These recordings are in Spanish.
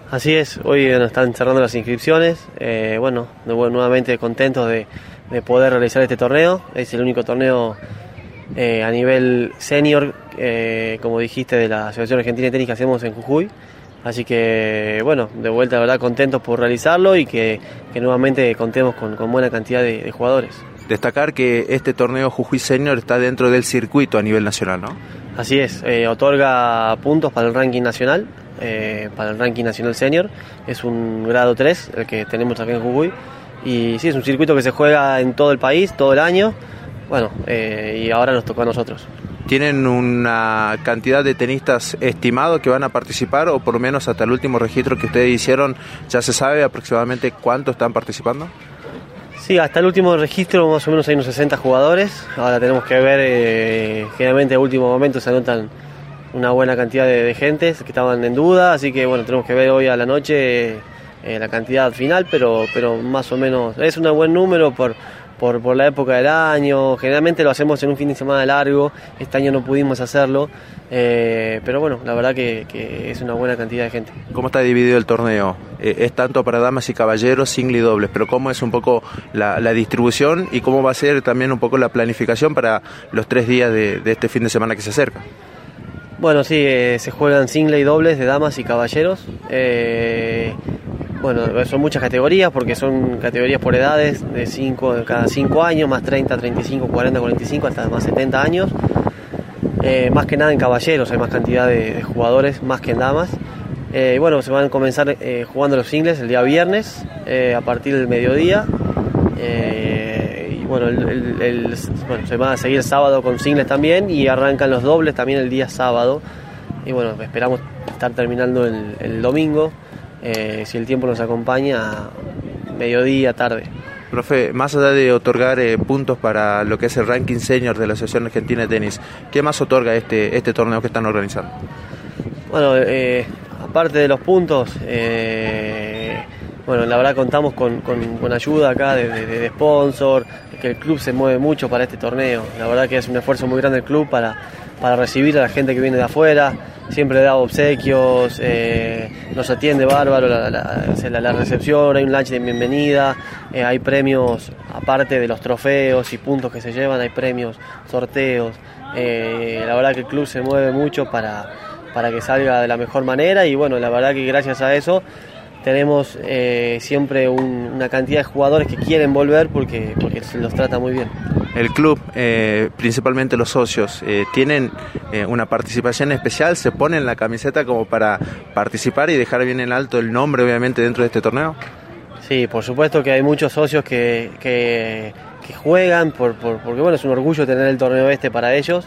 Así es, hoy nos están cerrando las inscripciones, nuevamente contentos de poder realizar este torneo. Es el único torneo a nivel senior, como dijiste, de la Asociación Argentina de Tenis que hacemos en Jujuy. Así que, de vuelta, la verdad, contentos por realizarlo y que nuevamente contemos con buena cantidad de jugadores. Destacar que este torneo Jujuy Senior está dentro del circuito a nivel nacional, ¿no? Así es, otorga puntos para el ranking nacional, para el ranking nacional senior. Es un grado 3 el que tenemos acá en Jujuy. Y sí, es un circuito que se juega en todo el país, todo el año. Y ahora nos tocó a nosotros. ¿Tienen una cantidad de tenistas estimado que van a participar, o por lo menos hasta el último registro que ustedes hicieron ya se sabe aproximadamente cuántos están participando? Sí, hasta el último registro más o menos hay unos 60 jugadores. Ahora tenemos que ver, generalmente a último momento se anotan una buena cantidad de gentes que estaban en duda, así que tenemos que ver hoy a la noche la cantidad final, pero más o menos es un buen número por la época del año. Generalmente lo hacemos en un fin de semana largo, este año no pudimos hacerlo, pero la verdad que es una buena cantidad de gente. ¿Cómo está dividido el torneo? Es tanto para damas y caballeros, single y dobles, pero ¿cómo es un poco la distribución y cómo va a ser también un poco la planificación para los 3 días de este fin de semana que se acerca? Bueno, sí, se juegan single y dobles de damas y caballeros. Son muchas categorías porque son categorías por edades, de cada 5 años, más 30, 35, 40, 45, hasta más 70 años. Más que nada en caballeros hay más cantidad de jugadores, más que en damas. Se van a comenzar jugando los singles el día viernes, a partir del mediodía. Se va a seguir el sábado con singles también y arrancan los dobles también el día sábado. Y esperamos estar terminando el domingo. Si el tiempo nos acompaña, mediodía, tarde. Profe, más allá de otorgar puntos para lo que es el ranking senior de la Asociación Argentina de Tenis, ¿qué más otorga este torneo que están organizando? Aparte de los puntos, la verdad contamos con ayuda acá de sponsor, que el club se mueve mucho para este torneo. La verdad que es un esfuerzo muy grande el club para recibir a la gente que viene de afuera. Siempre da obsequios, nos atiende bárbaro la recepción, hay un lunch de bienvenida, hay premios, aparte de los trofeos y puntos que se llevan, hay premios, sorteos. La verdad que el club se mueve mucho para que salga de la mejor manera y la verdad que gracias a eso tenemos siempre una cantidad de jugadores que quieren volver porque se los trata muy bien. El club, principalmente los socios, ¿tienen una participación especial? ¿Se ponen la camiseta como para participar y dejar bien en alto el nombre, obviamente, dentro de este torneo? Sí, por supuesto que hay muchos socios que juegan, porque es un orgullo tener el torneo para ellos,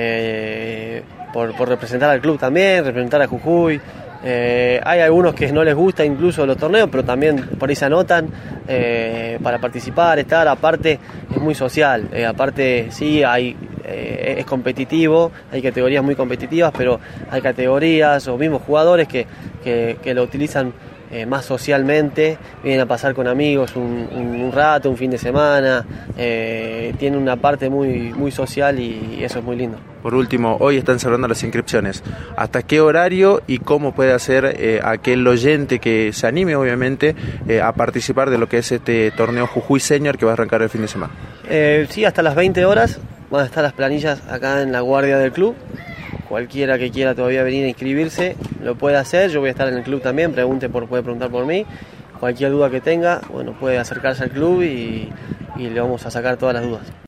por representar al club también, representar a Jujuy. Hay algunos que no les gusta incluso los torneos, pero también por ahí se anotan para participar, estar. Aparte es muy social, aparte sí es competitivo, hay categorías muy competitivas, pero hay categorías o mismos jugadores que lo utilizan más socialmente, vienen a pasar con amigos un rato, un fin de semana, tiene una parte muy, muy social y eso es muy lindo. Por último, hoy están cerrando las inscripciones. ¿Hasta qué horario y cómo puede hacer aquel oyente que se anime, obviamente, a participar de lo que es este torneo Jujuy Senior que va a arrancar el fin de semana? Sí, hasta las 20 horas van a estar las planillas acá en la guardia del club. Cualquiera que quiera todavía venir a inscribirse lo puede hacer, yo voy a estar en el club también, puede preguntar por mí. Cualquier duda que tenga, puede acercarse al club y le vamos a sacar todas las dudas.